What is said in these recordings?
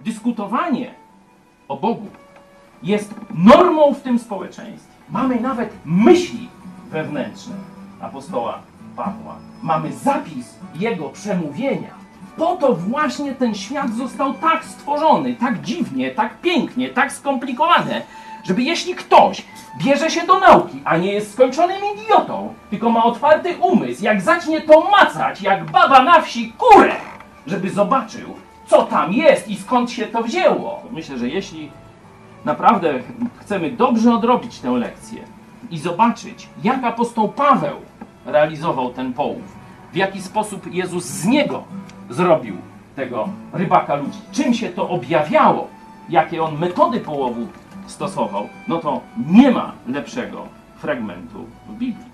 dyskutowanie o Bogu jest normą w tym społeczeństwie. Mamy nawet myśli wewnętrzne apostoła Pawła. Mamy zapis jego przemówienia. Po to właśnie ten świat został tak stworzony, tak dziwnie, tak pięknie, tak skomplikowane, żeby jeśli ktoś bierze się do nauki, a nie jest skończonym idiotą, tylko ma otwarty umysł, jak zacznie to macać, jak baba na wsi kurę, żeby zobaczył, co tam jest i skąd się to wzięło. Myślę, że jeśli naprawdę chcemy dobrze odrobić tę lekcję i zobaczyć, jak apostoł Paweł realizował ten połów, w jaki sposób Jezus z niego zrobił tego rybaka ludzi, czym się to objawiało, jakie on metody połowu stosował, no to nie ma lepszego fragmentu w Biblii.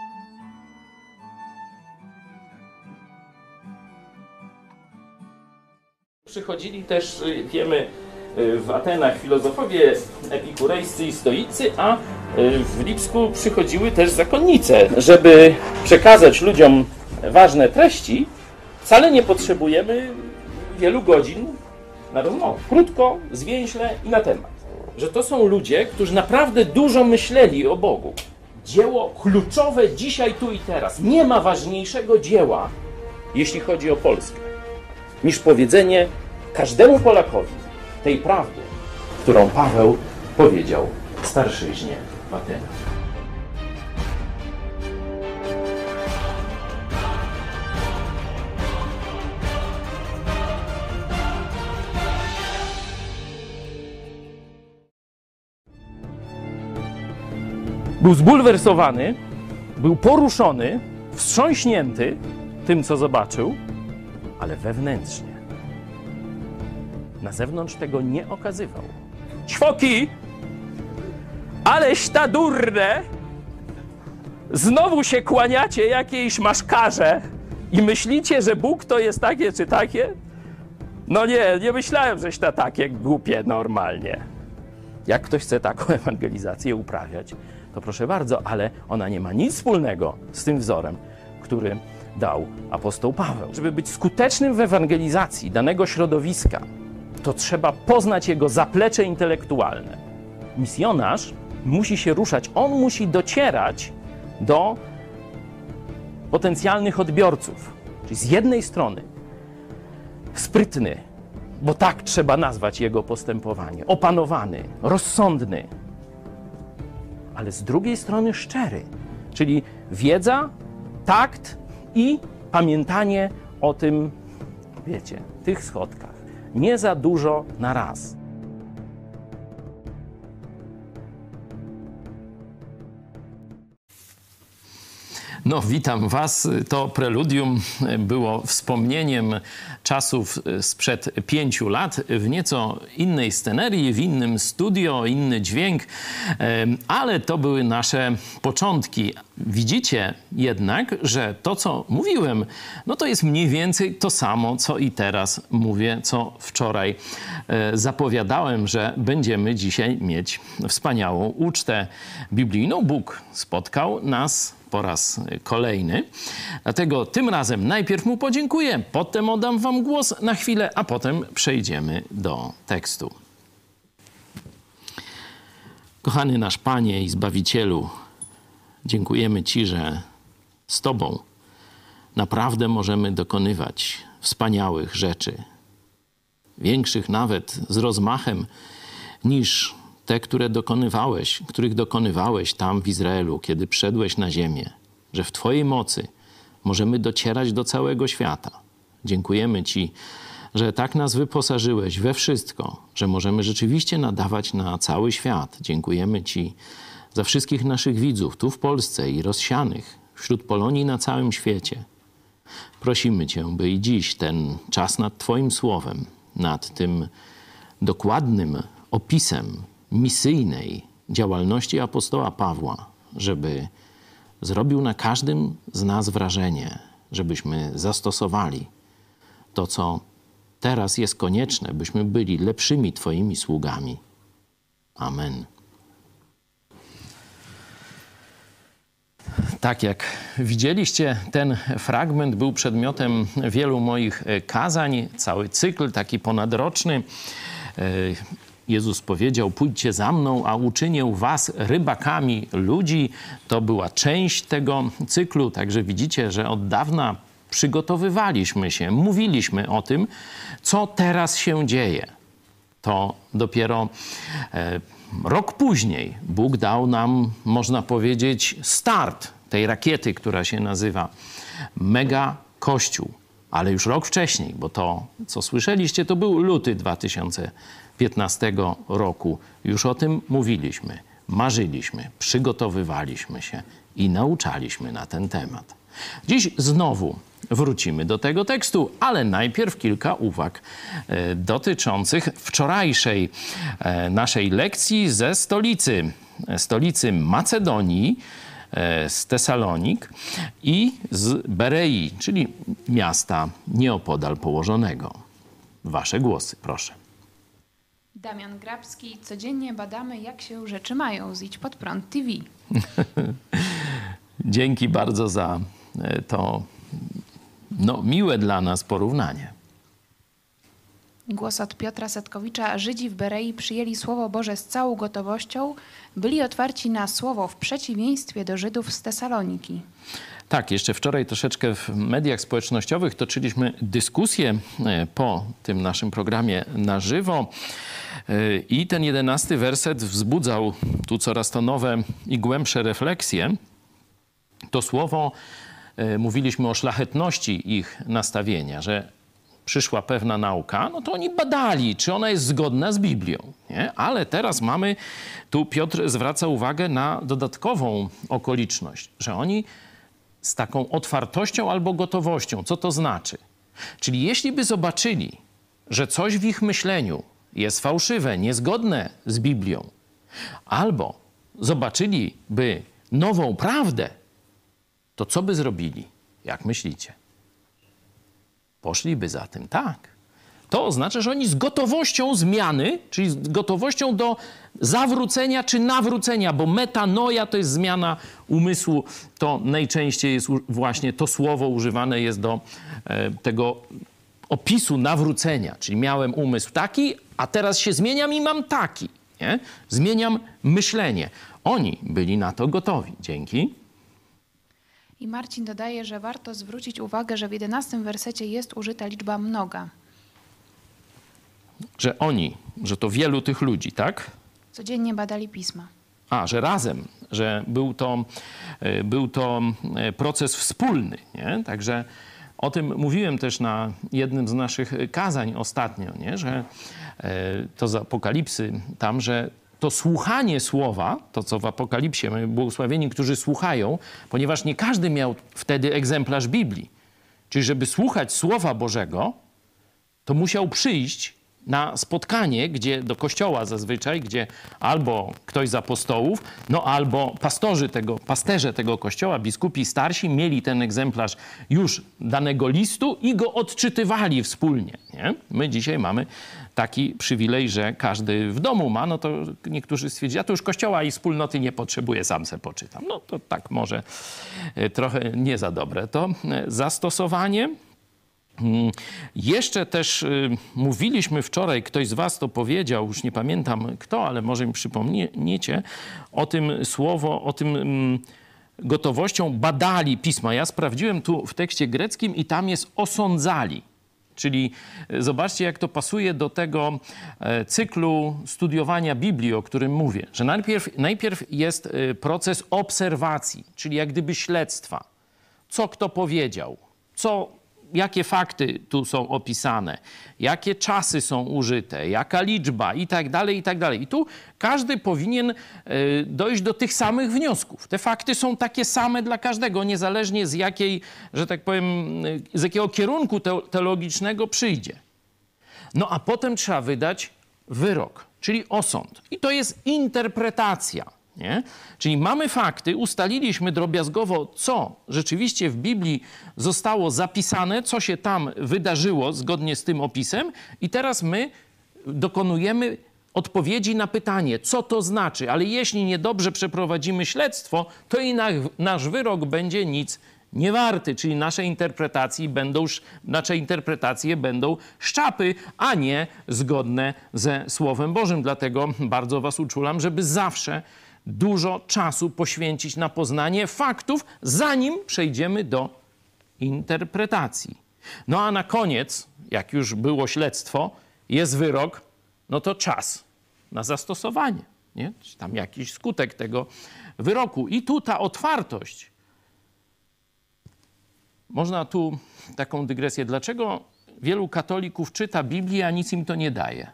Przychodzili też, wiemy, w Atenach filozofowie epikurejscy i stoicy, a w Lipsku przychodziły też zakonnice. Żeby przekazać ludziom ważne treści, wcale nie potrzebujemy wielu godzin na rozmowę. Krótko, zwięźle i na temat. Że to są ludzie, którzy naprawdę dużo myśleli o Bogu. Dzieło kluczowe dzisiaj, tu i teraz. Nie ma ważniejszego dzieła, jeśli chodzi o Polskę, niż powiedzenie każdemu Polakowi tej prawdy, którą Paweł powiedział starszyźnie w Atenach. Był zbulwersowany, był poruszony, wstrząśnięty tym, co zobaczył, ale wewnętrznie. Na zewnątrz tego nie okazywał. Ćwoki! Aleś ta durne! Znowu się kłaniacie jakiejś maszkarze i myślicie, że Bóg to jest takie czy takie? No nie myślałem, żeś to takie głupie normalnie. Jak ktoś chce taką ewangelizację uprawiać, to proszę bardzo, ale ona nie ma nic wspólnego z tym wzorem, który dał apostoł Paweł. Żeby być skutecznym w ewangelizacji danego środowiska, to trzeba poznać jego zaplecze intelektualne. Misjonarz musi się ruszać, on musi docierać do potencjalnych odbiorców. Czyli z jednej strony sprytny, bo tak trzeba nazwać jego postępowanie, opanowany, rozsądny, ale z drugiej strony szczery, czyli wiedza, takt i pamiętanie o tym, wiecie, tych schodkach. Nie za dużo na raz. No, witam Was. To preludium było wspomnieniem czasów sprzed 5 lat w nieco innej scenerii, w innym studio, inny dźwięk, ale to były nasze początki. Widzicie jednak, że to, co mówiłem, no to jest mniej więcej to samo, co i teraz mówię, co wczoraj zapowiadałem, że będziemy dzisiaj mieć wspaniałą ucztę biblijną. Bóg spotkał nas po raz kolejny. Dlatego tym razem najpierw mu podziękuję, potem oddam wam głos na chwilę, a potem przejdziemy do tekstu. Kochany nasz Panie i Zbawicielu, dziękujemy Ci, że z Tobą naprawdę możemy dokonywać wspaniałych rzeczy. Większych nawet z rozmachem niż te, których dokonywałeś tam w Izraelu, kiedy przyszedłeś na ziemię, że w Twojej mocy możemy docierać do całego świata. Dziękujemy Ci, że tak nas wyposażyłeś we wszystko, że możemy rzeczywiście nadawać na cały świat. Dziękujemy Ci za wszystkich naszych widzów tu w Polsce i rozsianych wśród Polonii na całym świecie. Prosimy Cię, by i dziś ten czas nad Twoim Słowem, nad tym dokładnym opisem misyjnej działalności apostoła Pawła, żeby zrobił na każdym z nas wrażenie, żebyśmy zastosowali to, co teraz jest konieczne, byśmy byli lepszymi Twoimi sługami. Amen. Tak jak widzieliście, ten fragment był przedmiotem wielu moich kazań, cały cykl taki ponadroczny. Jezus powiedział: pójdźcie za mną, a uczynię was rybakami ludzi. To była część tego cyklu, także widzicie, że od dawna przygotowywaliśmy się, mówiliśmy o tym, co teraz się dzieje. To dopiero rok później Bóg dał nam, można powiedzieć, start tej rakiety, która się nazywa Mega Kościół. Ale już rok wcześniej, bo to, co słyszeliście, to był luty 2015 roku. Już o tym mówiliśmy, marzyliśmy, przygotowywaliśmy się i nauczaliśmy na ten temat. Dziś znowu wrócimy do tego tekstu, ale najpierw kilka uwag dotyczących wczorajszej naszej lekcji ze stolicy Macedonii, z Tesalonik i z Berei, czyli miasta nieopodal położonego. Wasze głosy, proszę. Damian Grabski. Codziennie badamy, jak się rzeczy mają z Idź Pod Prąd TV. Dzięki bardzo za to miłe dla nas porównanie. Głos od Piotra Setkowicza. Żydzi w Berei przyjęli Słowo Boże z całą gotowością, byli otwarci na Słowo w przeciwieństwie do Żydów z Tesaloniki. Tak, jeszcze wczoraj troszeczkę w mediach społecznościowych toczyliśmy dyskusję po tym naszym programie na żywo i ten 11 werset wzbudzał tu coraz to nowe i głębsze refleksje. To słowo, mówiliśmy o szlachetności ich nastawienia, że przyszła pewna nauka, no to oni badali, czy ona jest zgodna z Biblią. Nie? Ale teraz mamy, tu Piotr zwraca uwagę na dodatkową okoliczność, że oni z taką otwartością albo gotowością, co to znaczy? Czyli jeśli by zobaczyli, że coś w ich myśleniu jest fałszywe, niezgodne z Biblią, albo zobaczyliby nową prawdę, to co by zrobili? Jak myślicie? Poszliby za tym, tak. To oznacza, że oni z gotowością zmiany, czyli z gotowością do zawrócenia czy nawrócenia, bo metanoja to jest zmiana umysłu, to najczęściej jest właśnie to słowo używane jest do tego opisu nawrócenia, czyli miałem umysł taki, a teraz się zmieniam i mam taki. Nie? Zmieniam myślenie. Oni byli na to gotowi. Dzięki. I Marcin dodaje, że warto zwrócić uwagę, że w 11 wersecie jest użyta liczba mnoga. Że to wielu tych ludzi, tak? Codziennie badali pisma. Że razem, że był to proces wspólny, nie? Także o tym mówiłem też na jednym z naszych kazań ostatnio, nie? Że to z Apokalipsy tam, że to słuchanie słowa, to co w Apokalipsie, my błogosławieni, którzy słuchają, ponieważ nie każdy miał wtedy egzemplarz Biblii. Czyli żeby słuchać Słowa Bożego, to musiał przyjść na spotkanie, gdzie do kościoła zazwyczaj, gdzie albo ktoś z apostołów, albo pasterze tego kościoła, biskupi starsi, mieli ten egzemplarz już danego listu i go odczytywali wspólnie. Nie? My dzisiaj mamy taki przywilej, że każdy w domu ma, no to niektórzy stwierdzili, ja to już kościoła i wspólnoty nie potrzebuję, sam se poczytam. No to tak może trochę nie za dobre to zastosowanie. Jeszcze też mówiliśmy wczoraj, ktoś z was to powiedział, już nie pamiętam kto, ale może mi przypomniecie, o tym gotowością badali pisma. Ja sprawdziłem tu w tekście greckim i tam jest osądzali. Czyli zobaczcie, jak to pasuje do tego cyklu studiowania Biblii, o którym mówię, że najpierw jest proces obserwacji, czyli jak gdyby śledztwa. Co kto powiedział, jakie fakty tu są opisane, jakie czasy są użyte, jaka liczba i tak dalej, i tak dalej. I tu każdy powinien dojść do tych samych wniosków. Te fakty są takie same dla każdego, niezależnie z jakiej, że tak powiem, z jakiego kierunku teologicznego przyjdzie. No a potem trzeba wydać wyrok, czyli osąd. I to jest interpretacja. Nie? Czyli mamy fakty, ustaliliśmy drobiazgowo, co rzeczywiście w Biblii zostało zapisane, co się tam wydarzyło zgodnie z tym opisem i teraz my dokonujemy odpowiedzi na pytanie, co to znaczy, ale jeśli niedobrze przeprowadzimy śledztwo, to i nasz wyrok będzie nic nie warty, czyli nasze interpretacje będą szczapy, a nie zgodne ze Słowem Bożym. Dlatego bardzo was uczulam, żeby zawsze dużo czasu poświęcić na poznanie faktów, zanim przejdziemy do interpretacji. No a na koniec, jak już było śledztwo, jest wyrok, no to czas na zastosowanie, nie? Czy tam jakiś skutek tego wyroku. I tu ta otwartość. Można tu taką dygresję. Dlaczego wielu katolików czyta Biblię, a nic im to nie daje?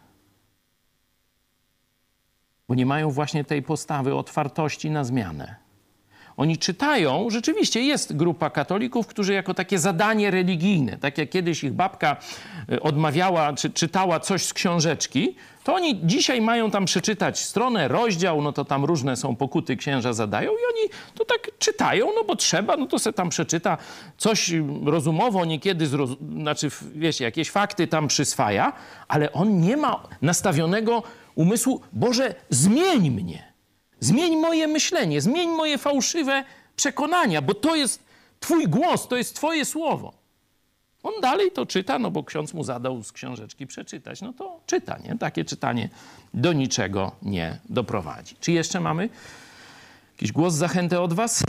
Bo nie mają właśnie tej postawy otwartości na zmianę. Oni czytają, rzeczywiście jest grupa katolików, którzy jako takie zadanie religijne, tak jak kiedyś ich babka odmawiała, czy czytała coś z książeczki, to oni dzisiaj mają tam przeczytać stronę, rozdział, no to tam różne są pokuty, księża zadają i oni to tak czytają, no bo trzeba, no to se tam przeczyta coś rozumowo, niekiedy, znaczy wiesz, jakieś fakty tam przyswaja, ale on nie ma nastawionego umysłu, Boże, zmień mnie. Zmień moje myślenie, zmień moje fałszywe przekonania, bo to jest Twój głos, to jest Twoje słowo. On dalej to czyta, no bo ksiądz mu zadał z książeczki przeczytać. No to czyta, nie? Takie czytanie do niczego nie doprowadzi. Czy jeszcze mamy jakiś głos, zachętę od was?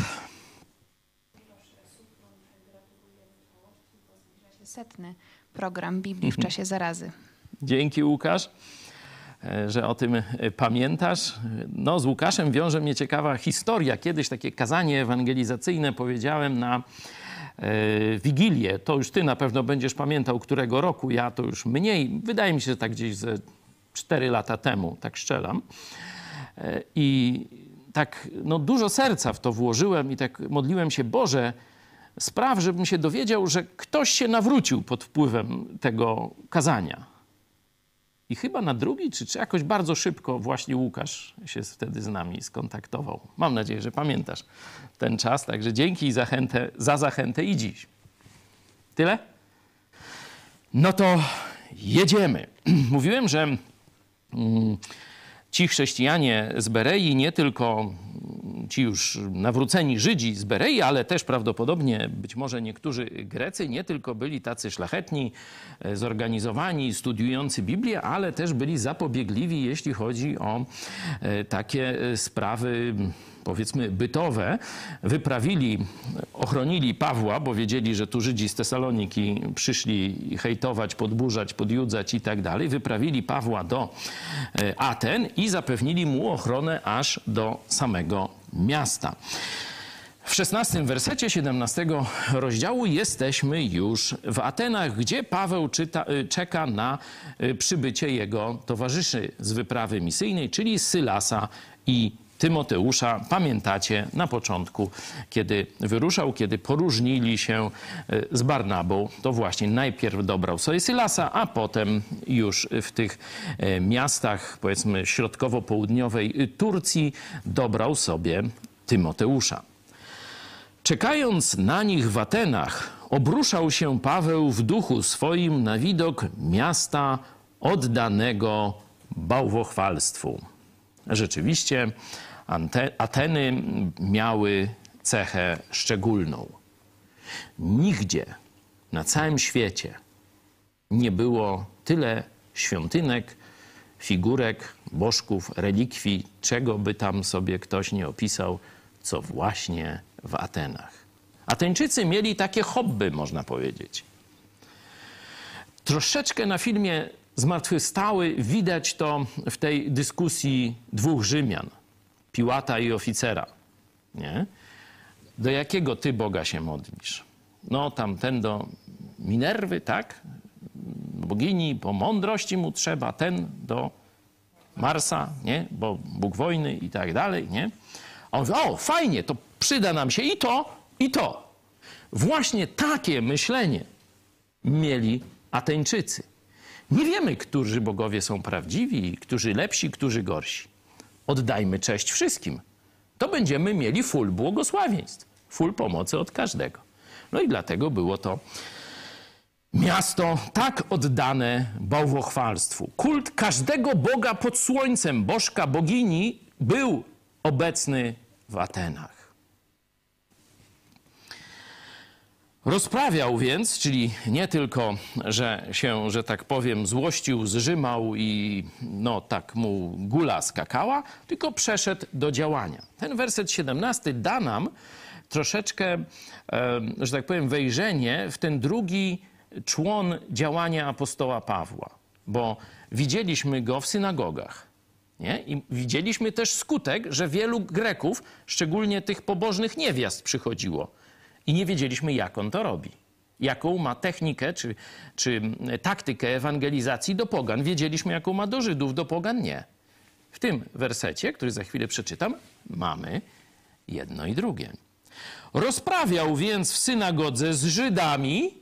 100. program Biblii w czasie zarazy. Dzięki, Łukasz, że o tym pamiętasz. No, z Łukaszem wiąże mnie ciekawa historia. Kiedyś takie kazanie ewangelizacyjne powiedziałem na Wigilię. To już ty na pewno będziesz pamiętał, którego roku. Ja to już mniej. Wydaje mi się, że tak gdzieś ze 4 lata temu, tak strzelam. I tak no, dużo serca w to włożyłem i tak modliłem się, Boże, spraw, żebym się dowiedział, że ktoś się nawrócił pod wpływem tego kazania. I chyba na drugi, czy jakoś bardzo szybko właśnie Łukasz się wtedy z nami skontaktował. Mam nadzieję, że pamiętasz ten czas. Także dzięki za zachętę i dziś. Tyle? No to jedziemy. Mówiłem, że ci chrześcijanie z Berei, nie tylko ci już nawróceni Żydzi z Berei, ale też prawdopodobnie być może niektórzy Grecy, nie tylko byli tacy szlachetni, zorganizowani, studiujący Biblię, ale też byli zapobiegliwi, jeśli chodzi o takie sprawy, powiedzmy, bytowe. Ochronili Pawła, bo wiedzieli, że tu Żydzi z Tesaloniki przyszli hejtować, podburzać, podjudzać i tak dalej. Wyprawili Pawła do Aten i zapewnili mu ochronę aż do samego miasta. W 16 wersecie 17 rozdziału jesteśmy już w Atenach, gdzie Paweł czeka na przybycie jego towarzyszy z wyprawy misyjnej, czyli Sylasa i Tymoteusza. Pamiętacie na początku, kiedy wyruszał, kiedy poróżnili się z Barnabą, to właśnie najpierw dobrał sobie Sylasa, a potem już w tych miastach, powiedzmy, środkowo-południowej Turcji dobrał sobie Tymoteusza. Czekając na nich w Atenach, obruszał się Paweł w duchu swoim na widok miasta oddanego bałwochwalstwu. Rzeczywiście Ateny miały cechę szczególną. Nigdzie na całym świecie nie było tyle świątynek, figurek, bożków, relikwii, czego by tam sobie ktoś nie opisał, co właśnie w Atenach. Ateńczycy mieli takie hobby, można powiedzieć. Troszeczkę na filmie Zmartwychwstały widać to w tej dyskusji 2 Rzymian, Piłata i oficera. Nie? Do jakiego ty Boga się modlisz? No tamten do Minerwy, tak? Bogini, bo mądrości mu trzeba, ten do Marsa, nie? Bo Bóg wojny i tak dalej, nie? A on mówi, o fajnie, to przyda nam się i to, i to. Właśnie takie myślenie mieli Ateńczycy. Nie wiemy, którzy bogowie są prawdziwi, którzy lepsi, którzy gorsi. Oddajmy cześć wszystkim. To będziemy mieli full błogosławieństw, full pomocy od każdego. No i dlatego było to Miasto tak oddane bałwochwalstwu. Kult każdego boga pod słońcem, bożka, bogini był obecny w Atenach. Rozprawiał więc, czyli nie tylko, że się, że tak powiem, złościł, zżymał i no tak mu gula skakała, tylko przeszedł do działania. Ten werset 17 da nam troszeczkę, że tak powiem, wejrzenie w ten drugi człon działania apostoła Pawła, bo widzieliśmy go w synagogach. Nie? I widzieliśmy też skutek, że wielu Greków, szczególnie tych pobożnych niewiast, przychodziło. I nie wiedzieliśmy, jak on to robi. Jaką ma technikę czy taktykę ewangelizacji do pogan. Wiedzieliśmy, jaką ma do Żydów, do pogan nie. W tym wersecie, który za chwilę przeczytam, mamy jedno i drugie. Rozprawiał więc w synagodze z Żydami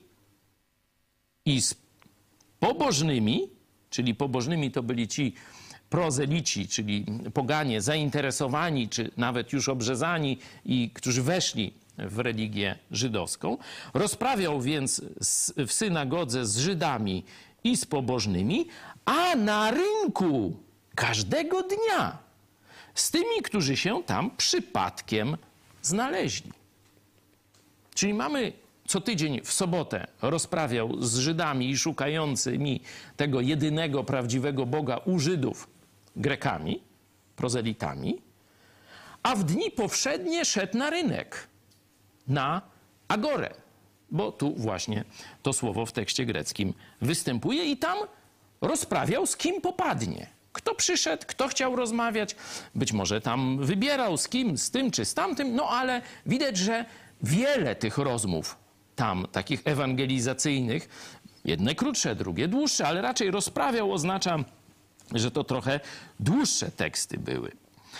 i z pobożnymi, czyli pobożnymi to byli ci prozelici, czyli poganie zainteresowani, czy nawet już obrzezani i którzy weszli w religię żydowską. Rozprawiał więc w synagodze z Żydami i z pobożnymi, a na rynku każdego dnia z tymi, którzy się tam przypadkiem znaleźli. Czyli mamy co tydzień w sobotę rozprawiał z Żydami i szukającymi tego jedynego prawdziwego Boga u Żydów, Grekami, prozelitami, a w dni powszednie szedł na rynek, na agorę, bo tu właśnie to słowo w tekście greckim występuje i tam rozprawiał z kim popadnie. Kto przyszedł, kto chciał rozmawiać, być może tam wybierał z kim, z tym czy z tamtym, no ale widać, że wiele tych rozmów tam, takich ewangelizacyjnych, jedne krótsze, drugie dłuższe, ale raczej rozprawiał oznacza, że to trochę dłuższe teksty były.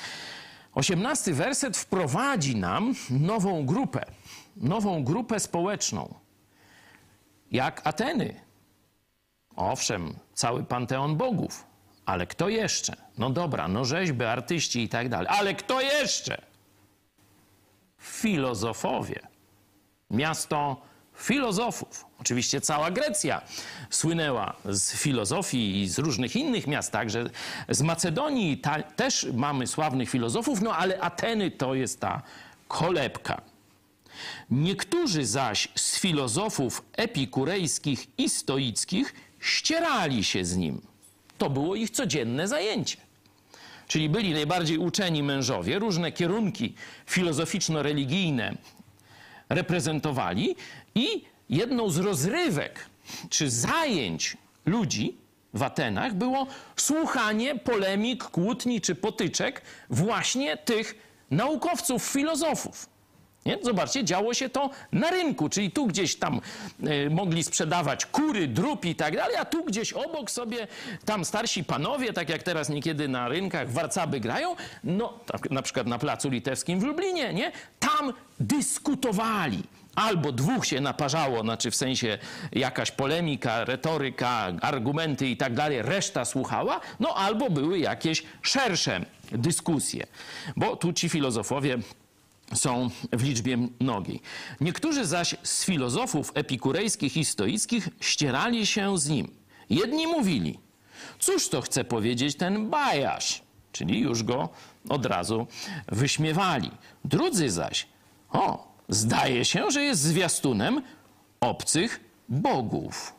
18 werset wprowadzi nam nową grupę społeczną. Jak Ateny. Owszem, cały panteon bogów, ale kto jeszcze? No dobra, no rzeźby, artyści i tak dalej, ale kto jeszcze? Filozofowie. Miasto filozofów. Oczywiście cała Grecja słynęła z filozofii i z różnych innych miast, także z Macedonii też mamy sławnych filozofów, no ale Ateny to jest ta kolebka. Niektórzy zaś z filozofów epikurejskich i stoickich ścierali się z nim. To było ich codzienne zajęcie. Czyli byli najbardziej uczeni mężowie, różne kierunki filozoficzno-religijne reprezentowali i jedną z rozrywek czy zajęć ludzi w Atenach było słuchanie polemik, kłótni czy potyczek właśnie tych naukowców, filozofów. Nie? Zobaczcie, działo się to na rynku, czyli tu gdzieś tam mogli sprzedawać kury, drób i tak dalej, a tu gdzieś obok sobie tam starsi panowie, tak jak teraz niekiedy na rynkach warcaby grają, no tak, na przykład na Placu Litewskim w Lublinie, nie? Tam dyskutowali. Albo dwóch się naparzało, znaczy w sensie jakaś polemika, retoryka, argumenty i tak dalej, reszta słuchała, no albo były jakieś szersze dyskusje, bo tu ci filozofowie są w liczbie mnogiej. Niektórzy zaś z filozofów epikurejskich i stoickich ścierali się z nim. Jedni mówili, cóż to chce powiedzieć ten bajarz, czyli już go od razu wyśmiewali. Drudzy zaś, zdaje się, że jest zwiastunem obcych bogów.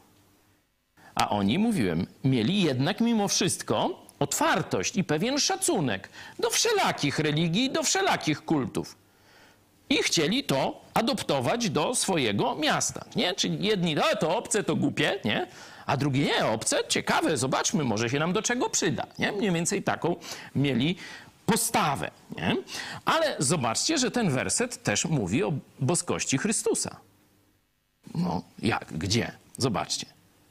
A oni, mówiłem, mieli jednak mimo wszystko otwartość i pewien szacunek do wszelakich religii, do wszelakich kultów. I chcieli to adoptować do swojego miasta. Nie? Czyli jedni, to obce, to głupie, nie? A drugi, nie, obce, ciekawe, zobaczmy, może się nam do czego przyda. Nie? Mniej więcej taką mieli postawę. Nie? Ale zobaczcie, że ten werset też mówi o boskości Chrystusa. No, jak? Gdzie? Zobaczcie.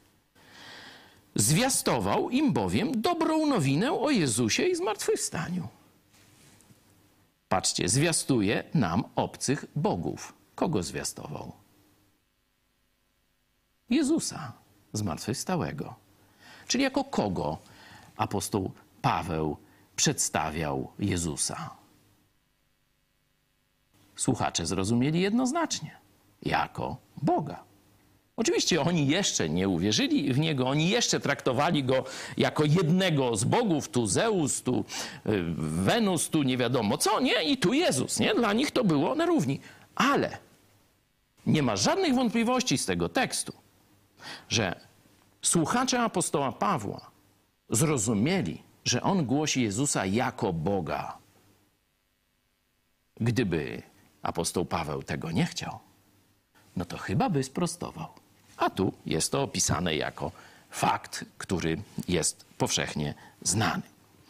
Zwiastował im bowiem dobrą nowinę o Jezusie i zmartwychwstaniu. Patrzcie, zwiastuje nam obcych bogów. Kogo zwiastował? Jezusa zmartwychwstałego. Czyli jako kogo apostoł Paweł przedstawiał Jezusa? Słuchacze zrozumieli jednoznacznie. Jako Boga. Oczywiście oni jeszcze nie uwierzyli w Niego, oni jeszcze traktowali Go jako jednego z bogów, tu Zeus, tu Wenus, tu nie wiadomo co, nie? I tu Jezus, nie? Dla nich to było na równi. Ale nie ma żadnych wątpliwości z tego tekstu, że słuchacze apostoła Pawła zrozumieli, że on głosi Jezusa jako Boga. Gdyby apostoł Paweł tego nie chciał, no to chyba by sprostował. A tu jest to opisane jako fakt, który jest powszechnie znany.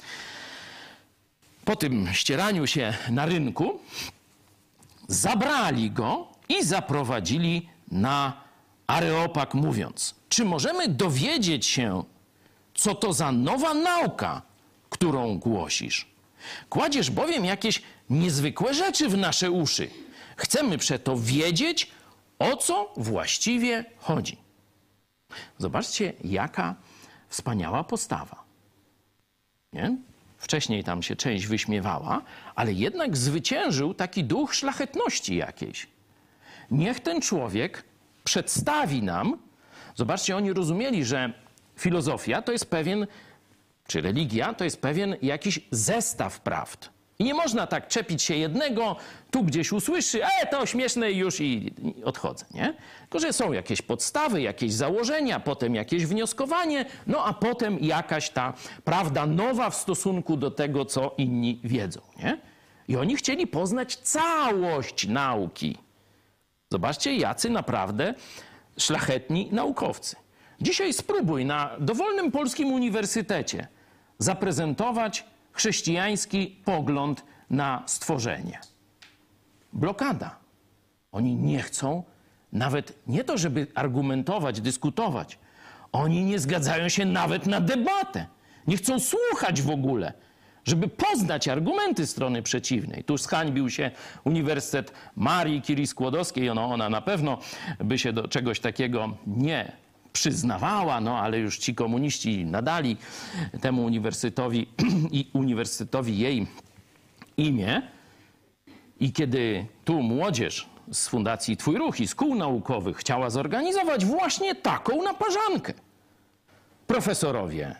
Po tym ścieraniu się na rynku zabrali go i zaprowadzili na Areopag, mówiąc: czy możemy dowiedzieć się, co to za nowa nauka, którą głosisz? Kładziesz bowiem jakieś niezwykłe rzeczy w nasze uszy. Chcemy przeto wiedzieć, o co właściwie chodzi. Zobaczcie, jaka wspaniała postawa. Nie? Wcześniej tam się część wyśmiewała, ale jednak zwyciężył taki duch szlachetności jakiejś. Niech ten człowiek przedstawi nam, zobaczcie, oni rozumieli, że filozofia to jest pewien, czy religia to jest pewien jakiś zestaw prawd. I nie można tak czepić się jednego, tu gdzieś usłyszy, to śmieszne już i odchodzę, nie? Tylko, że są jakieś podstawy, jakieś założenia, potem jakieś wnioskowanie, no a potem jakaś ta prawda nowa w stosunku do tego, co inni wiedzą, nie? I oni chcieli poznać całość nauki. Zobaczcie, jacy naprawdę szlachetni naukowcy. Dzisiaj spróbuj na dowolnym polskim uniwersytecie zaprezentować chrześcijański pogląd na stworzenie. Blokada. Oni nie chcą nawet nie to, żeby argumentować, dyskutować. Oni nie zgadzają się nawet na debatę. Nie chcą słuchać w ogóle, żeby poznać argumenty strony przeciwnej. Tu zhańbił się Uniwersytet Marii Curie-Skłodowskiej. Ona na pewno by się do czegoś takiego nie przyznawała, no ale już ci komuniści nadali temu uniwersytetowi jej imię. I kiedy tu młodzież z Fundacji Twój Ruch i z kół naukowych chciała zorganizować właśnie taką naparzankę, profesorowie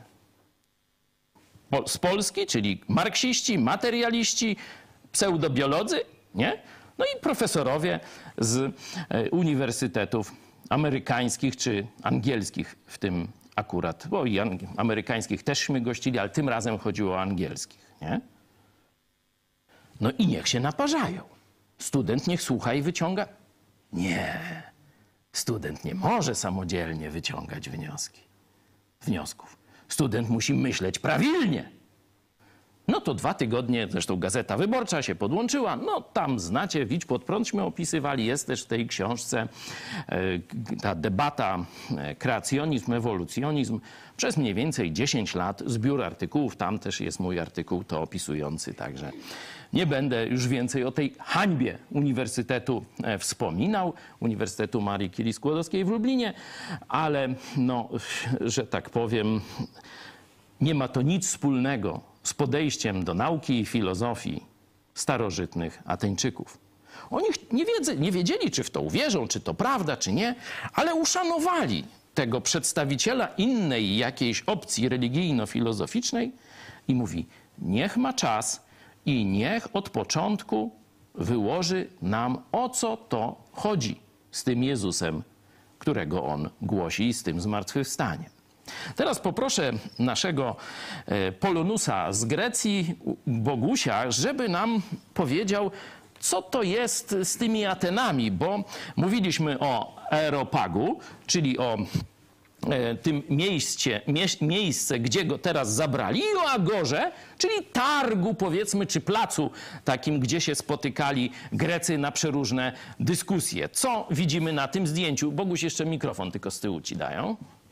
z Polski, czyli marksiści, materialiści, pseudobiolodzy, nie? No i profesorowie z uniwersytetów amerykańskich czy angielskich w tym akurat, bo i amerykańskich teżśmy gościli, ale tym razem chodziło o angielskich, nie? No i niech się naparzają. Student niech słucha i wyciąga. Nie, student nie może samodzielnie wyciągać wniosków. Student musi myśleć prawilnie. No to 2 tygodnie, zresztą Gazeta Wyborcza się podłączyła. No tam znacie, Widź pod prądśmy opisywali, jest też w tej książce ta debata kreacjonizm, ewolucjonizm. Przez mniej więcej 10 lat zbiór artykułów, tam też jest mój artykuł to opisujący, także nie będę już więcej o tej hańbie uniwersytetu wspominał, Uniwersytetu Marii Curie-Skłodowskiej w Lublinie, ale no, że tak powiem, nie ma to nic wspólnego z podejściem do nauki i filozofii starożytnych Ateńczyków. Oni nie wiedzieli, czy w to uwierzą, czy to prawda, czy nie, ale uszanowali tego przedstawiciela innej jakiejś opcji religijno-filozoficznej i mówi, niech ma czas i niech od początku wyłoży nam, o co to chodzi z tym Jezusem, którego on głosi i z tym zmartwychwstaniem. Teraz poproszę naszego Polonusa z Grecji, Bogusia, żeby nam powiedział, co to jest z tymi Atenami, bo mówiliśmy o Areopagu, czyli o tym miejsce, gdzie go teraz zabrali, i o Agorze, czyli targu, powiedzmy, czy placu takim, gdzie się spotykali Grecy na przeróżne dyskusje. Co widzimy na tym zdjęciu? Boguś, jeszcze mikrofon tylko z tyłu ci dają.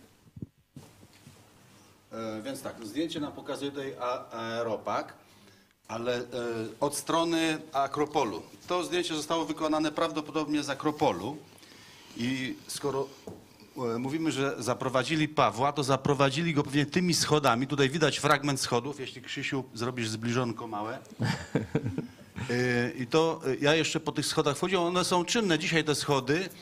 Więc tak, zdjęcie nam pokazuje tutaj Areopag, ale od strony Akropolu. To zdjęcie zostało wykonane prawdopodobnie z Akropolu i skoro mówimy, że zaprowadzili Pawła, to zaprowadzili go pewnie tymi schodami. Tutaj widać fragment schodów, jeśli Krzysiu zrobisz zbliżonko małe. I to ja jeszcze po tych schodach wchodziłem, one są czynne dzisiaj te schody,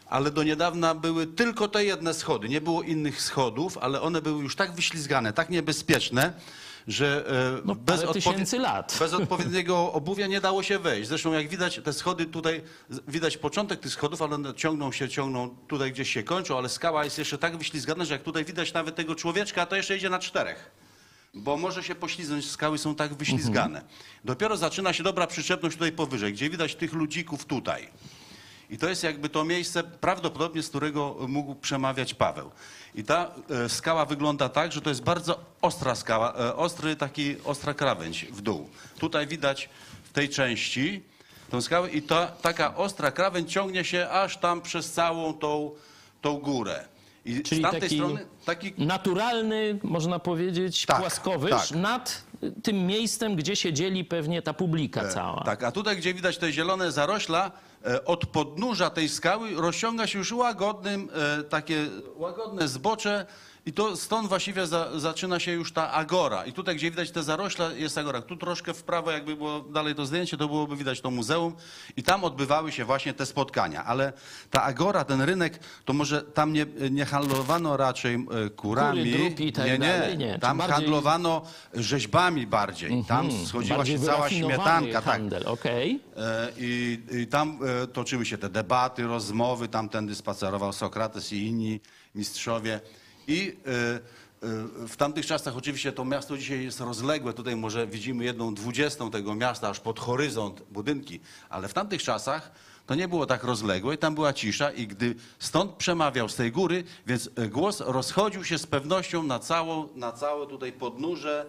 ale do niedawna były tylko te jedne schody. Nie było innych schodów, ale one były już tak wyślizgane, tak niebezpieczne, że bez odpowiedniego obuwia nie dało się wejść. Zresztą jak widać te schody tutaj, widać początek tych schodów, ale one ciągną tutaj gdzieś się kończą, ale skała jest jeszcze tak wyślizgana, że jak tutaj widać nawet tego człowieczka, to jeszcze idzie na 4. Bo może się poślizgnąć, skały są tak wyślizgane. Dopiero zaczyna się dobra przyczepność tutaj powyżej, gdzie widać tych ludzików tutaj. I to jest jakby to miejsce prawdopodobnie, z którego mógł przemawiać Paweł. I ta skała wygląda tak, że to jest bardzo ostra skała, ostra krawędź w dół. Tutaj widać w tej części tą skałę i taka ostra krawędź ciągnie się aż tam przez całą tą górę. I czyli z tamtej strony taki naturalny, można powiedzieć, płaskowyż nad tym miejscem, gdzie się dzieli pewnie ta publika cała. Tak, a tutaj, gdzie widać te zielone zarośla, od podnóża tej skały rozciąga się już takie łagodne zbocze i to stąd właściwie zaczyna się już ta agora. I tutaj, gdzie widać te zarośla, jest agora. Tu troszkę w prawo, jakby było dalej to zdjęcie, to byłoby widać to muzeum i tam odbywały się właśnie te spotkania. Ale ta agora, ten rynek, to może tam nie handlowano raczej kurami. Kury, drupi i tak dalej, nie. Tam bardziej handlowano rzeźbami bardziej. Tam schodziła się cała śmietanka. Handel, okej. I tam toczyły się te debaty, rozmowy, tamtędy spacerował Sokrates i inni mistrzowie. I w tamtych czasach oczywiście to miasto dzisiaj jest rozległe. Tutaj może widzimy 1/20 tego miasta, aż pod horyzont budynki. Ale w tamtych czasach to nie było tak rozległe i tam była cisza i gdy stąd przemawiał z tej góry, więc głos rozchodził się z pewnością na całe tutaj podnóże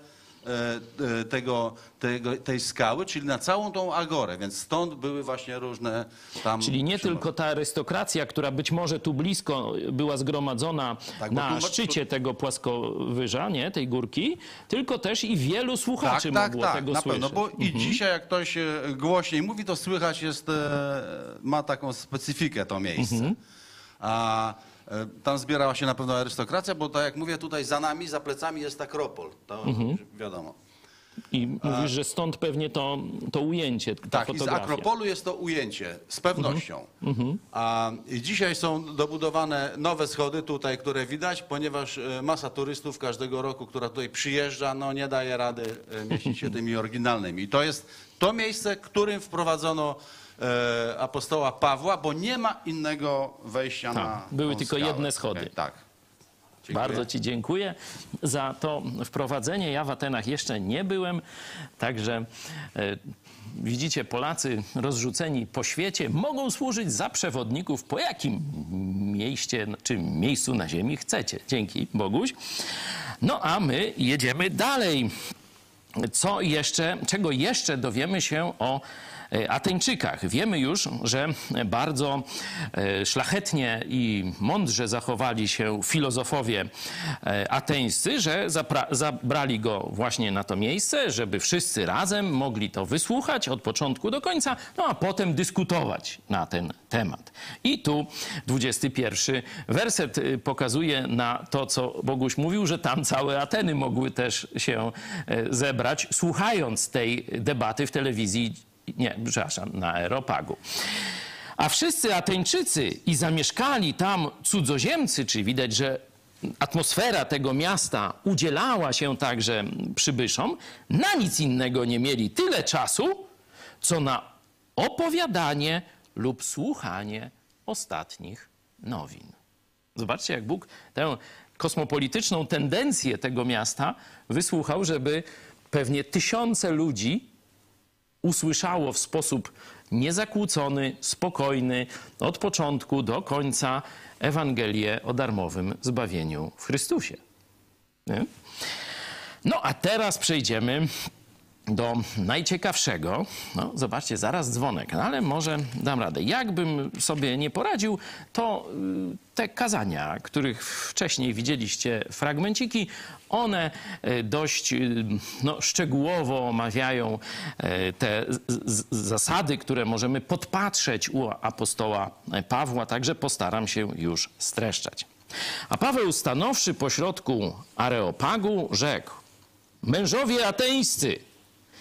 tej skały, czyli na całą tą agorę, więc stąd były właśnie różne tam... Czyli nie tylko ta arystokracja, która być może tu blisko była zgromadzona na szczycie tego płaskowyża, nie, tej górki, tylko też i wielu słuchaczy mogło tego na słyszeć. pewno, bo i dzisiaj jak ktoś głośniej mówi, to słychać ma taką specyfikę to miejsce. A tam zbierała się na pewno arystokracja, bo tak jak mówię, tutaj za nami, za plecami jest Akropol. To wiadomo. I mówisz, że stąd pewnie to ujęcie, ta tak, fotografia. i z Akropolu jest to ujęcie, z pewnością. I dzisiaj są dobudowane nowe schody tutaj, które widać, ponieważ masa turystów każdego roku, która tutaj przyjeżdża, no nie daje rady mieścić się tymi oryginalnymi. I to jest to miejsce, którym wprowadzono apostoła Pawła, bo nie ma innego wejścia na były tą tylko skałę. jedne schody. Okay, tak. Dziękuję. Bardzo ci dziękuję za to wprowadzenie. Ja w Atenach jeszcze nie byłem, także widzicie, Polacy rozrzuceni po świecie mogą służyć za przewodników po jakim mieście czy miejscu na ziemi chcecie. Dzięki, Boguś. No a my jedziemy dalej. Czego jeszcze dowiemy się o Ateńczykach? Wiemy już, że bardzo szlachetnie i mądrze zachowali się filozofowie ateńscy, że zabrali go właśnie na to miejsce, żeby wszyscy razem mogli to wysłuchać od początku do końca, no a potem dyskutować na ten temat. I tu 21 werset pokazuje na to, co Boguś mówił, że tam całe Ateny mogły też się zebrać, słuchając tej debaty w telewizji, na Areopagu. A wszyscy Ateńczycy i zamieszkali tam cudzoziemcy, czyli widać, że atmosfera tego miasta udzielała się także przybyszom, na nic innego nie mieli tyle czasu, co na opowiadanie lub słuchanie ostatnich nowin. Zobaczcie, jak Bóg tę kosmopolityczną tendencję tego miasta wysłuchał, żeby pewnie tysiące ludzi usłyszało w sposób niezakłócony, spokojny, od początku do końca Ewangelię o darmowym zbawieniu w Chrystusie. Nie? No a teraz przejdziemy do najciekawszego. No, zobaczcie, zaraz dzwonek, no, ale może dam radę. Jakbym sobie nie poradził, to te kazania, których wcześniej widzieliście fragmenciki, one dość szczegółowo omawiają te zasady, które możemy podpatrzeć u apostoła Pawła, także postaram się już streszczać. A Paweł, stanowszy pośrodku Areopagu, rzekł: mężowie ateńscy,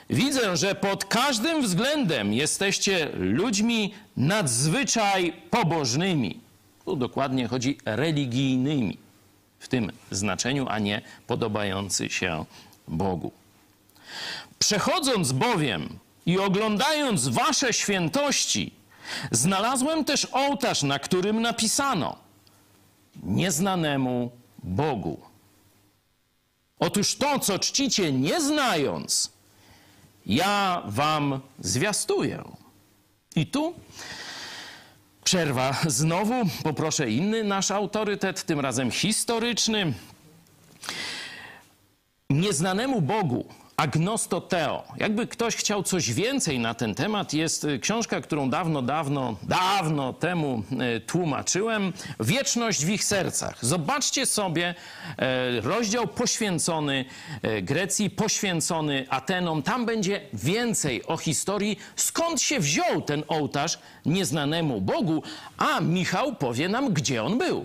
Widzę, że pod każdym względem jesteście ludźmi nadzwyczaj pobożnymi. Tu dokładnie chodzi religijnymi w tym znaczeniu, a nie podobający się Bogu. Przechodząc bowiem i oglądając wasze świętości, znalazłem też ołtarz, na którym napisano: nieznanemu Bogu. Otóż to, co czcicie nie znając, ja wam zwiastuję. I tu przerwa znowu. Poproszę inny nasz autorytet, tym razem historyczny. Nieznanemu Bogu, agnostoteo. Jakby ktoś chciał coś więcej na ten temat, jest książka, którą dawno temu tłumaczyłem. Wieczność w ich sercach. Zobaczcie sobie rozdział poświęcony Grecji, poświęcony Atenom. Tam będzie więcej o historii, skąd się wziął ten ołtarz nieznanemu Bogu, a Michał powie nam, gdzie on był.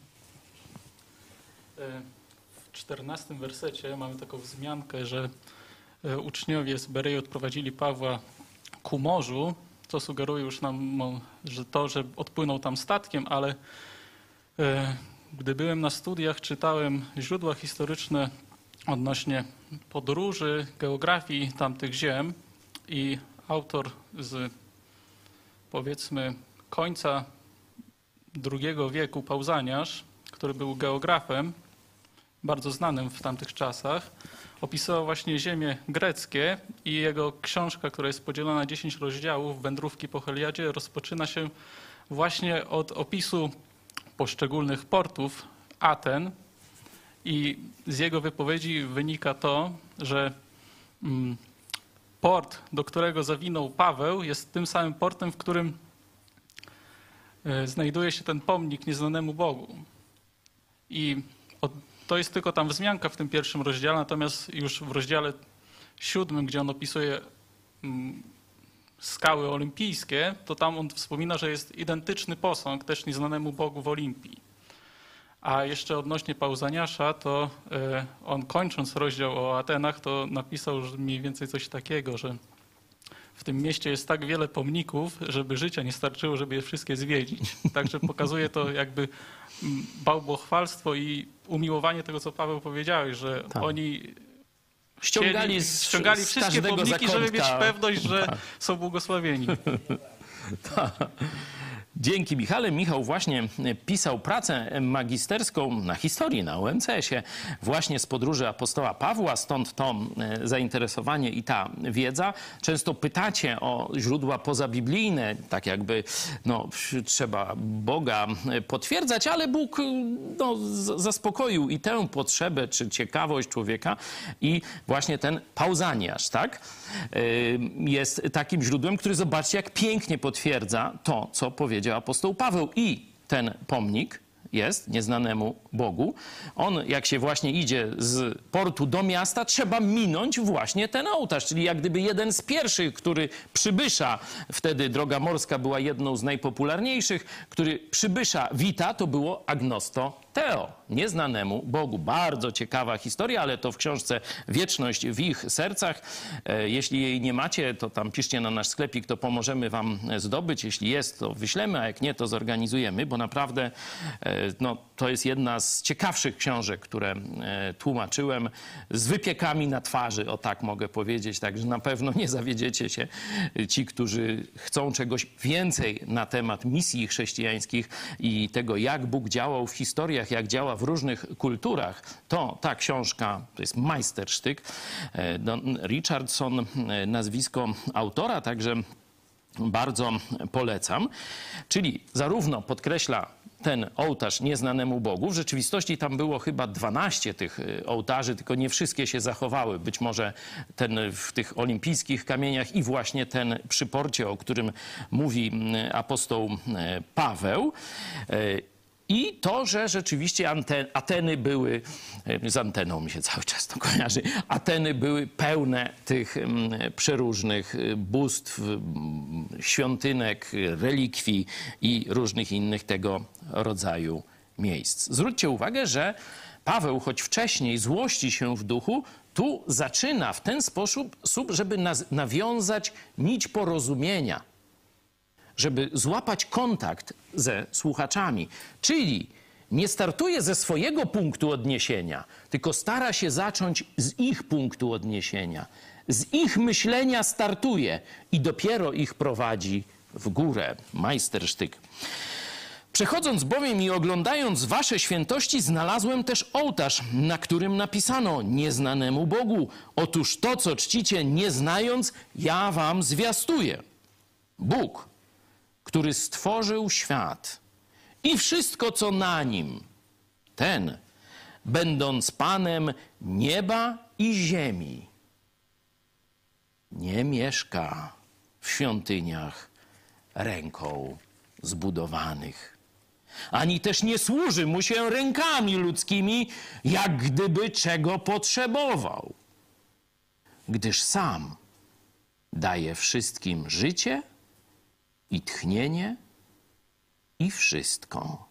W 14 wersecie mamy taką wzmiankę, że uczniowie z Berei odprowadzili Pawła ku morzu, co sugeruje już nam, że odpłynął tam statkiem, ale gdy byłem na studiach, czytałem źródła historyczne odnośnie podróży, geografii tamtych ziem i autor z, powiedzmy, końca II wieku, Pauzaniasz, który był geografem, bardzo znanym w tamtych czasach, opisywał właśnie ziemie greckie i jego książka, która jest podzielona na 10 rozdziałów, Wędrówki po Heliadzie, rozpoczyna się właśnie od opisu poszczególnych portów Aten i z jego wypowiedzi wynika to, że port, do którego zawinął Paweł, jest tym samym portem, w którym znajduje się ten pomnik nieznanemu Bogu. I to jest tylko tam wzmianka w tym pierwszym rozdziale, natomiast już w rozdziale 7, gdzie on opisuje skały olimpijskie, to tam on wspomina, że jest identyczny posąg też nieznanemu Bogu w Olimpii. A jeszcze odnośnie Pauzaniasza, to on kończąc rozdział o Atenach, to napisał że mniej więcej coś takiego, że w tym mieście jest tak wiele pomników, żeby życia nie starczyło, żeby je wszystkie zwiedzić. Także pokazuje to jakby bałwochwalstwo i umiłowanie tego, co Paweł powiedziałeś, że oni ściągali wszystkie pomniki, zakątka, żeby mieć pewność, że są błogosławieni. Dzięki Michale. Michał właśnie pisał pracę magisterską na historii, na UMCS-ie, właśnie z podróży apostoła Pawła, stąd to zainteresowanie i ta wiedza. Często pytacie o źródła pozabiblijne, tak jakby trzeba Boga potwierdzać, ale Bóg zaspokoił i tę potrzebę, czy ciekawość człowieka i właśnie ten Pauzaniasz, tak? Jest takim źródłem, który zobaczcie, jak pięknie potwierdza to, co powiedział apostoł Paweł. I ten pomnik jest nieznanemu Bogu. On, jak się właśnie idzie z portu do miasta, trzeba minąć właśnie ten ołtarz, czyli jak gdyby jeden z pierwszych, który przybysza, wtedy droga morska była jedną z najpopularniejszych, który przybysza wita, to było agnostoteo, nieznanemu Bogu. Bardzo ciekawa historia, ale to w książce Wieczność w ich sercach. Jeśli jej nie macie, to tam piszcie na nasz sklepik, to pomożemy wam zdobyć. Jeśli jest, to wyślemy, a jak nie, to zorganizujemy, bo naprawdę to jest jedna z ciekawszych książek, które tłumaczyłem, z wypiekami na twarzy, o tak mogę powiedzieć, także na pewno nie zawiedziecie się. Ci, którzy chcą czegoś więcej na temat misji chrześcijańskich i tego, jak Bóg działał w historiach, jak działa w różnych kulturach, to ta książka to jest majstersztyk. Don Richardson, nazwisko autora, także bardzo polecam. Czyli zarówno podkreśla ten ołtarz nieznanemu Bogu. W rzeczywistości tam było chyba 12 tych ołtarzy, tylko nie wszystkie się zachowały. Być może ten w tych olimpijskich kamieniach i właśnie ten przy porcie, o którym mówi apostoł Paweł. I to, że rzeczywiście Ateny były, z anteną mi się cały czas to kojarzy, Ateny były pełne tych przeróżnych bóstw, świątynek, relikwii i różnych innych tego rodzaju miejsc. Zwróćcie uwagę, że Paweł, choć wcześniej złości się w duchu, tu zaczyna w ten sposób, żeby nawiązać nić porozumienia, żeby złapać kontakt ze słuchaczami. Czyli nie startuje ze swojego punktu odniesienia, tylko stara się zacząć z ich punktu odniesienia. Z ich myślenia startuje i dopiero ich prowadzi w górę. Majstersztyk. Przechodząc bowiem i oglądając wasze świętości, znalazłem też ołtarz, na którym napisano nieznanemu Bogu. Otóż to, co czcicie nie znając, ja wam zwiastuję. Bóg, który stworzył świat i wszystko, co na nim, ten, będąc Panem nieba i ziemi, nie mieszka w świątyniach ręką zbudowanych, ani też nie służy mu się rękami ludzkimi, jak gdyby czego potrzebował, gdyż sam daje wszystkim życie i tchnienie i wszystko.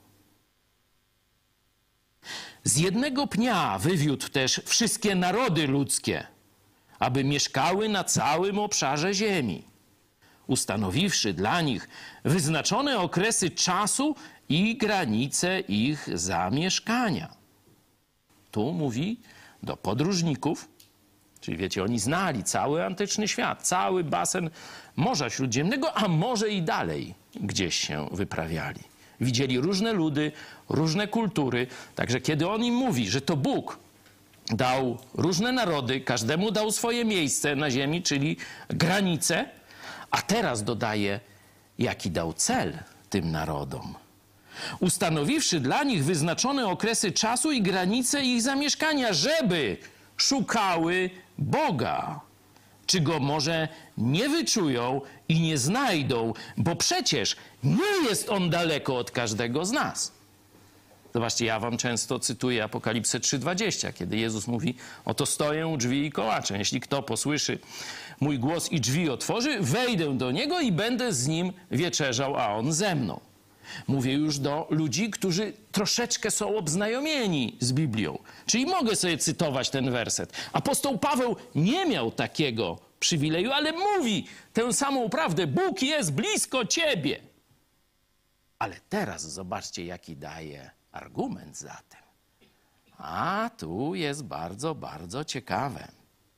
Z jednego pnia wywiódł też wszystkie narody ludzkie, aby mieszkały na całym obszarze ziemi, ustanowiwszy dla nich wyznaczone okresy czasu i granice ich zamieszkania. Tu mówi do podróżników, czyli wiecie, oni znali cały antyczny świat, cały basen Morza Śródziemnego, a może i dalej gdzieś się wyprawiali. Widzieli różne ludy, różne kultury, także kiedy on im mówi, że to Bóg dał różne narody, każdemu dał swoje miejsce na ziemi, czyli granice, a teraz dodaje, jaki dał cel tym narodom. Ustanowiwszy dla nich wyznaczone okresy czasu i granice ich zamieszkania, żeby szukały Boga. Czy Go może nie wyczują i nie znajdą, bo przecież nie jest On daleko od każdego z nas. Zobaczcie, ja wam często cytuję Apokalipsę 3:20, kiedy Jezus mówi, oto stoję u drzwi i kołaczę. Jeśli kto posłyszy mój głos i drzwi otworzy, wejdę do niego i będę z nim wieczerzał, a on ze mną. Mówię już do ludzi, którzy troszeczkę są obznajomieni z Biblią. Czyli mogę sobie cytować ten werset. Apostoł Paweł nie miał takiego przywileju, ale mówi tę samą prawdę. Bóg jest blisko ciebie. Ale teraz zobaczcie, jaki daje argument za tym. A tu jest bardzo, bardzo ciekawe.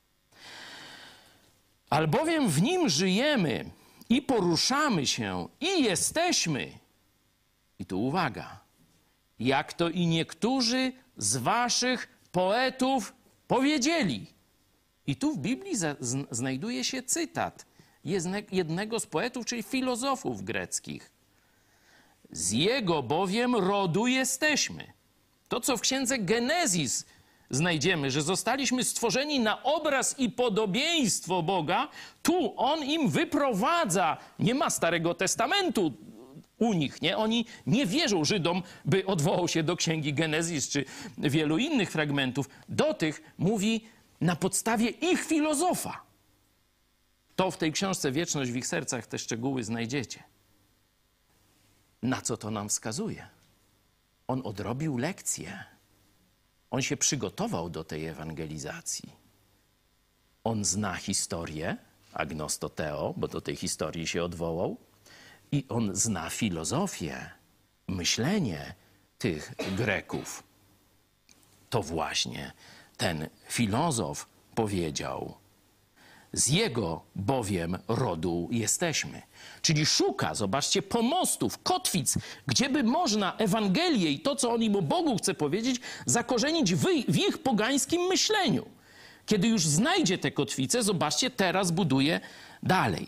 Albowiem w nim żyjemy i poruszamy się i jesteśmy. I tu uwaga. Jak to i niektórzy z waszych poetów powiedzieli. I tu w Biblii znajduje się cytat jednego z poetów, czyli filozofów greckich. Z jego bowiem rodu jesteśmy. To, co w księdze Genezis znajdziemy, że zostaliśmy stworzeni na obraz i podobieństwo Boga, tu on im wyprowadza. Nie ma Starego Testamentu u nich, nie? Oni nie wierzą Żydom, by odwołał się do księgi Genezis czy wielu innych fragmentów. Do tych mówi na podstawie ich filozofa. To w tej książce Wieczność w ich sercach te szczegóły znajdziecie. Na co to nam wskazuje? On odrobił lekcję. On się przygotował do tej ewangelizacji. On zna historię, agnostoteo, bo do tej historii się odwołał, i on zna filozofię, myślenie tych Greków. To właśnie ten filozof powiedział, z jego bowiem rodu jesteśmy. Czyli szuka, zobaczcie, pomostów, kotwic, gdzieby można Ewangelię i to, co on im o Bogu chce powiedzieć, zakorzenić w ich pogańskim myśleniu. Kiedy już znajdzie te kotwice, zobaczcie, teraz buduje dalej.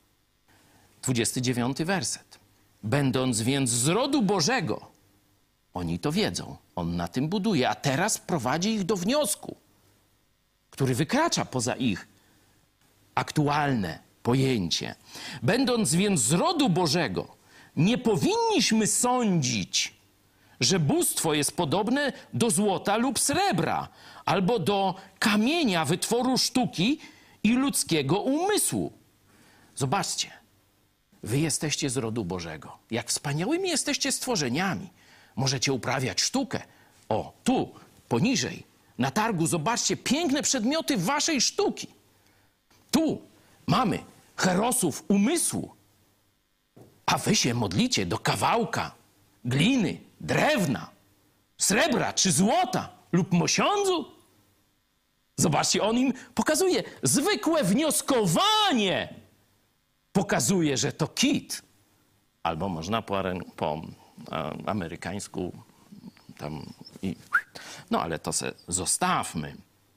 29 werset. Będąc więc z rodu Bożego, oni to wiedzą, on na tym buduje, a teraz prowadzi ich do wniosku, który wykracza poza ich aktualne pojęcie. Będąc więc z rodu Bożego, nie powinniśmy sądzić, że bóstwo jest podobne do złota lub srebra, albo do kamienia wytworu sztuki i ludzkiego umysłu. Zobaczcie, wy jesteście z rodu Bożego. Jak wspaniałymi jesteście stworzeniami. Możecie uprawiać sztukę. O, tu poniżej, na targu, zobaczcie, piękne przedmioty waszej sztuki. Tu mamy herosów umysłu, a wy się modlicie do kawałka gliny, drewna, srebra czy złota lub mosiądzu. Zobaczcie, on im pokazuje zwykłe wnioskowanie. Pokazuje, że to kit. Albo można po amerykańsku tam i... No ale to se zostawmy.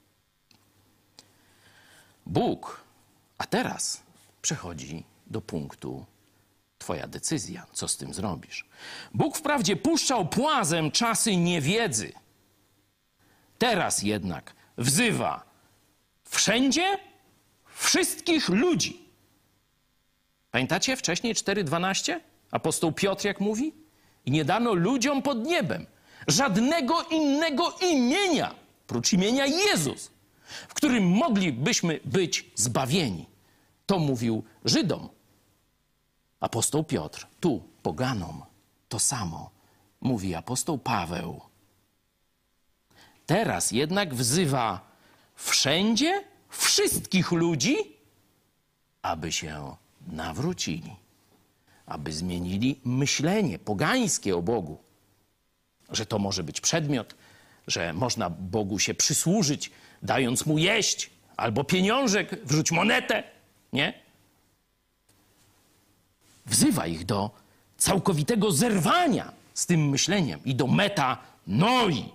Bóg, a teraz przechodzi do punktu twoja decyzja, co z tym zrobisz. Bóg wprawdzie puszczał płazem czasy niewiedzy. Teraz jednak wzywa wszędzie wszystkich ludzi. Pamiętacie wcześniej 4:12? Apostoł Piotr jak mówi? I nie dano ludziom pod niebem żadnego innego imienia, prócz imienia Jezus, w którym moglibyśmy być zbawieni. To mówił Żydom. Apostoł Piotr, tu poganom, to samo mówi apostoł Paweł. Teraz jednak wzywa wszędzie wszystkich ludzi, aby się nawrócili, aby zmienili myślenie pogańskie o Bogu, że to może być przedmiot, że można Bogu się przysłużyć, dając mu jeść, albo pieniążek, wrzuć monetę, nie? Wzywa ich do całkowitego zerwania z tym myśleniem i do metanoi.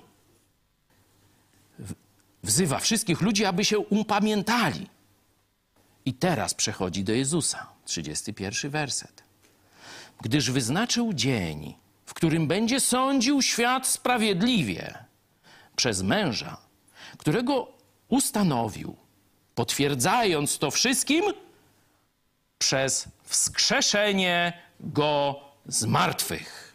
Wzywa wszystkich ludzi, aby się upamiętali. I teraz przechodzi do Jezusa, 31 werset. Gdyż wyznaczył dzień, w którym będzie sądził świat sprawiedliwie przez męża, którego ustanowił, potwierdzając to wszystkim przez wskrzeszenie go z martwych.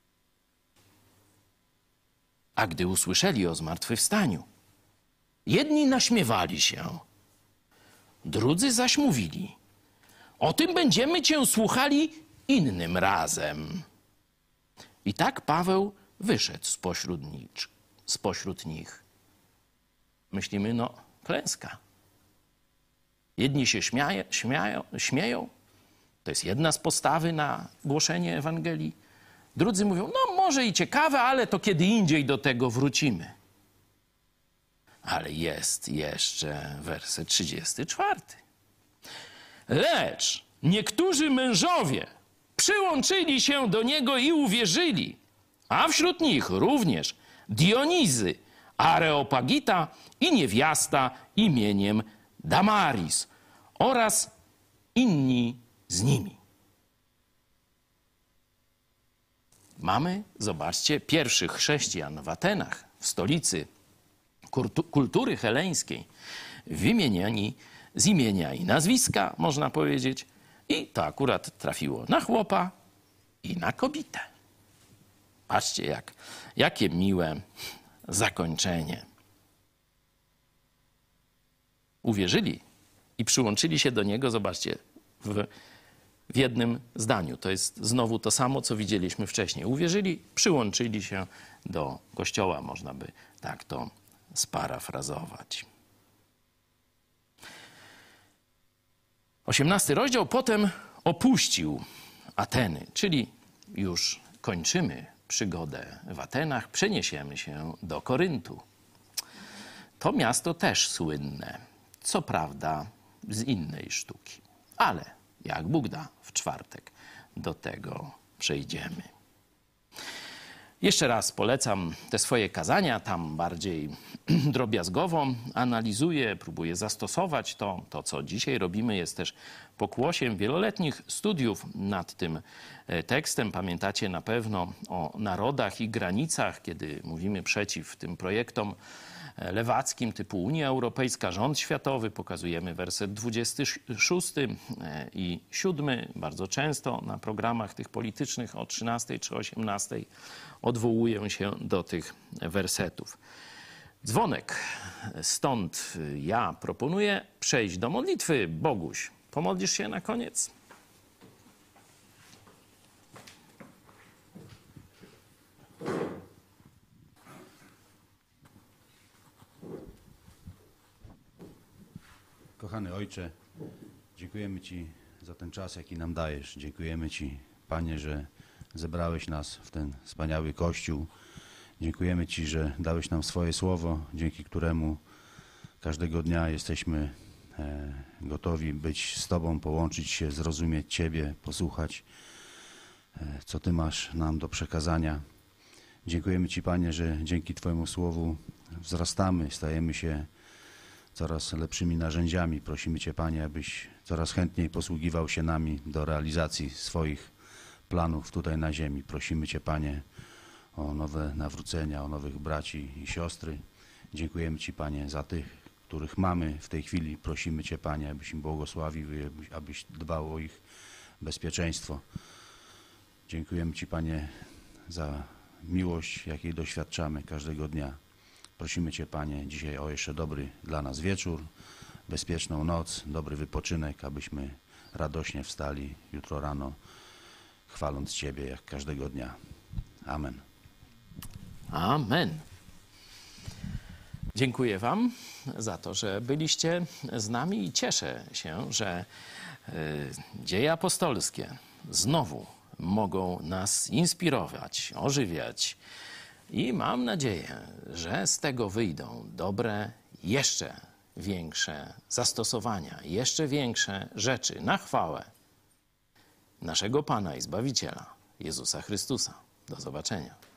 A gdy usłyszeli o zmartwychwstaniu, jedni naśmiewali się, drudzy zaś mówili, o tym będziemy cię słuchali innym razem. I tak Paweł wyszedł spośród nich. Myślimy, no klęska. Jedni się śmieją. To jest jedna z postawy na głoszenie Ewangelii. Drudzy mówią, no może i ciekawe, ale to kiedy indziej do tego wrócimy. Ale jest jeszcze werset 34. Lecz niektórzy mężowie przyłączyli się do niego i uwierzyli, a wśród nich również Dionizy, Areopagita i niewiasta imieniem Damaris oraz inni z nimi. Mamy, zobaczcie, pierwszych chrześcijan w Atenach, w stolicy kultury heleńskiej, wymieniani z imienia i nazwiska, można powiedzieć, i to akurat trafiło na chłopa i na kobietę. Patrzcie, jakie miłe zakończenie. Uwierzyli i przyłączyli się do niego, zobaczcie, w jednym zdaniu. To jest znowu to samo, co widzieliśmy wcześniej. Uwierzyli, przyłączyli się do Kościoła, można by tak to sparafrazować. 18 rozdział potem opuścił Ateny, czyli już kończymy przygodę w Atenach, przeniesiemy się do Koryntu. To miasto też słynne, co prawda z innej sztuki, ale jak Bóg da, w czwartek do tego przejdziemy. Jeszcze raz polecam te swoje kazania, tam bardziej drobiazgowo analizuję, próbuję zastosować to, co dzisiaj robimy, jest też pokłosiem wieloletnich studiów nad tym tekstem. Pamiętacie na pewno o narodach i granicach, kiedy mówimy przeciw tym projektom lewackim typu Unia Europejska, rząd światowy. Pokazujemy werset 26 i 7. Bardzo często na programach tych politycznych o 13 czy 18 odwołuję się do tych wersetów. Dzwonek. Stąd ja proponuję przejść do modlitwy. Boguś, pomodlisz się na koniec? Kochany Ojcze, dziękujemy Ci za ten czas, jaki nam dajesz. Dziękujemy Ci, Panie, że zebrałeś nas w ten wspaniały Kościół. Dziękujemy Ci, że dałeś nam swoje słowo, dzięki któremu każdego dnia jesteśmy gotowi być z Tobą, połączyć się, zrozumieć Ciebie, posłuchać, co Ty masz nam do przekazania. Dziękujemy Ci, Panie, że dzięki Twojemu słowu wzrastamy, stajemy się coraz lepszymi narzędziami. Prosimy Cię, Panie, abyś coraz chętniej posługiwał się nami do realizacji swoich planów tutaj na ziemi. Prosimy Cię, Panie, o nowe nawrócenia, o nowych braci i siostry. Dziękujemy Ci, Panie, za tych, których mamy w tej chwili. Prosimy Cię, Panie, abyś im błogosławił i abyś dbał o ich bezpieczeństwo. Dziękujemy Ci, Panie, za miłość, jakiej doświadczamy każdego dnia. Prosimy Cię, Panie, dzisiaj o jeszcze dobry dla nas wieczór, bezpieczną noc, dobry wypoczynek, abyśmy radośnie wstali jutro rano, chwaląc Ciebie jak każdego dnia. Amen. Amen. Dziękuję Wam za to, że byliście z nami i cieszę się, że dzieje apostolskie znowu mogą nas inspirować, ożywiać i mam nadzieję, że z tego wyjdą dobre, jeszcze większe zastosowania, jeszcze większe rzeczy na chwałę naszego Pana i Zbawiciela, Jezusa Chrystusa. Do zobaczenia.